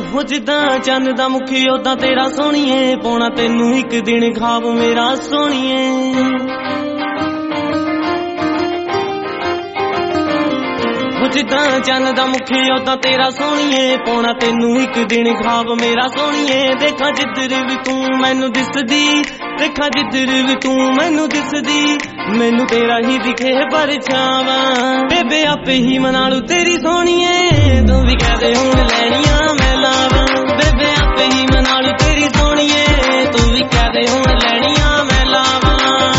हो जिद्दां चंद दा मुखी ओदां तेरा सोहणीए पाउणा तैनू एक दिन ख्वाब मेरा सोहणीए हो जिद्दां चंद दा मुखी ओदां तेरा सोहणीए पाउणा तैनू एक दिन ख्वाब मेरा सोहणीए देखा जिधर भी तू मैनू दिसदी देखा जिधर भी तू मैनू दिसदी मैनू तेरा ही दिखे परछावा बेबे आपे ही मना लू तेरी सोहणीए तू भी कह दे हुण लैणियां मैं लावां बेबे आपे ही मना लू तेरी सोहणीए तू भी कह दे हुण लैणियां मैं लावां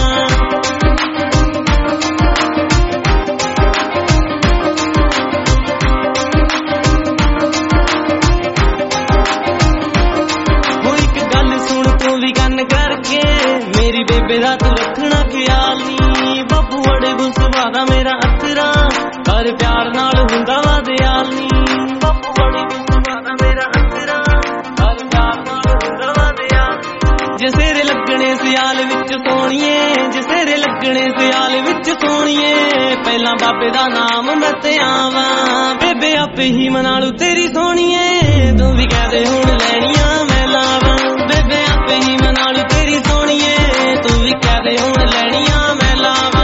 हो एक गल सुन तू भी कन्न करके मेरी बेबे दा तू रखना ख्याल नी बापू बड़े गुस्सा दा मेरा अथरा कर प्यार नाल हुंदा वा दयाल नी बापू बड़े गुस्सा दा मेरा अथरा कर प्यार नाल हुंदा वा दयाल जे सेरे लगने सियाल विच सोहणीए जे सेरे लगने सियाल विच सोहणीए पहला बाबे दा नाम मैं ते आवां बेबे आपे ही मना लू तेरी सोहणीए तू भी कह दे हुण लैणियां मैं लावां बेबे आपे ही मना लू तेरी सोहणीए तू भी कह दे हुण लैणियां मैं लावां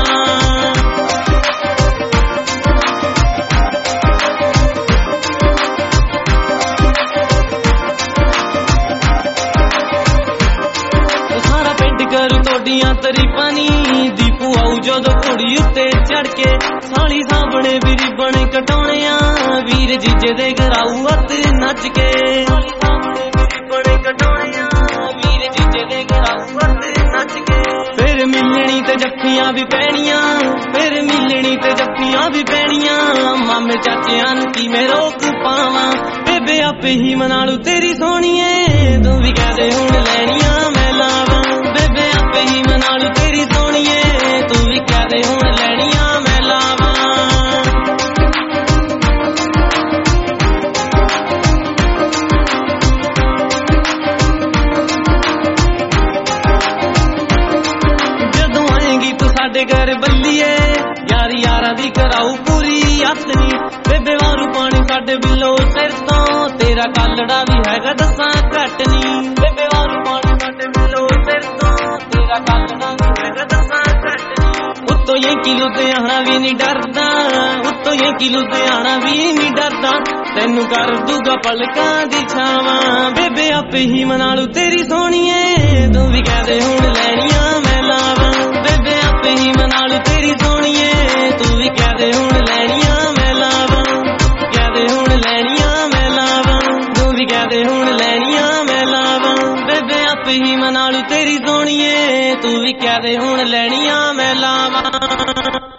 सारा पिंड करू तोड़ियां तरीफां नी दीपू आऊ जदों घोड़ी उत्ते चढ़ के साली साबणे भी रिबण कटाउणे आ वीर जीजे दे घराऊ हत्थ नच के साली साबणे भी रिबण कटाउणे आ वीर जीजे दे घराऊ हत्थ नच के फिर मिलनी ते जफ्फियां भी पैणियां फिर मिलनी ते जफ्फियां भी पैणियां मामे चाचियां नूं की मैं रोक पावां बेबे आपे ही मना लू तेरी सोहणीए तू भी कह दे हुण लैणियां मैं लावां बेबे आपे ही मना लू तेरी सोहणीए तू भी कह दे हुण लैणियां मैं लावां जदों आएगी तू साडे घर बल्लीए यारी यारां दी कराऊ पूरी हथनी बेबे वारू पानी साडे बिलो सिर तो तेरा कालड़ा भी हैगा दसां घट नी बेबे वारू पानी साडे बिलो सिर तो तेरा कालड़ा भी हैगा दसां घट नी उत्तों ये किलो लुधियाना भी नहीं डरदा उत्तों ये किलो लुधियाना भी नहीं डरदा तैनू कर दूगा पलकां दी छावां बेबे आपे ही मना लू तेरी सोहणीए तू भी कह दे हुण लैणियां मैं लावां बेबे आपे ही मना लू तेरी सोहणीए तू भी कह दे हुण लैणियां मैं लावां कह दे हुण लैणियां मैं लावां तू भी कह दे हुण लैणियां मैं लावां बेबे आपे ही मना लू तेरी सोहणीए तू भी कह दे हुण लैणियां मैं लावां।